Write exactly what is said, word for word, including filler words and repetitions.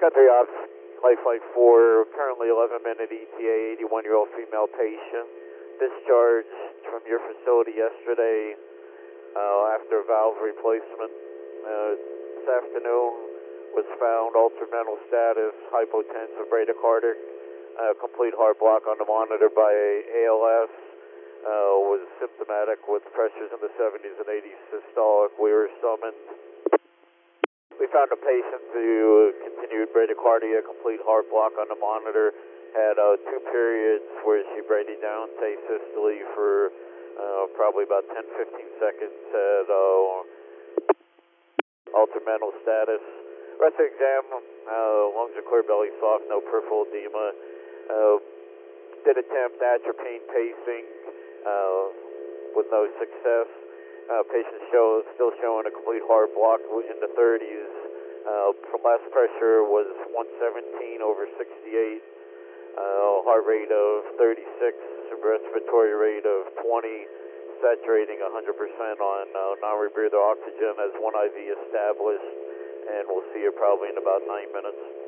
Got three ops, Lifeline four, currently eleven minute E T A, eighty-one year old female patient. Discharged from your facility yesterday uh, after valve replacement. Uh, this afternoon was found altered mental status, hypotensive, bradycardic, uh, complete heart block on the monitor by A L S. Uh, was symptomatic with pressures in the seventies and eighties systolic. We were summoned. We found a patient who continued bradycardia, complete heart block on the monitor, had uh, two periods where she bradyed down, asystole for uh, probably about ten to fifteen seconds, had uh, altered mental status. Rest of the exam, uh, lungs are clear, belly soft, no peripheral edema. Uh, did attempt atropine pacing uh, with no success. Uh, patient show, still showing a complete heart block in the thirties. Uh, last pressure was one seventeen over sixty-eight. Uh, heart rate of thirty-six, respiratory rate of twenty, saturating one hundred percent on uh, non-rebreather oxygen as one I V established, and we'll see you probably in about nine minutes.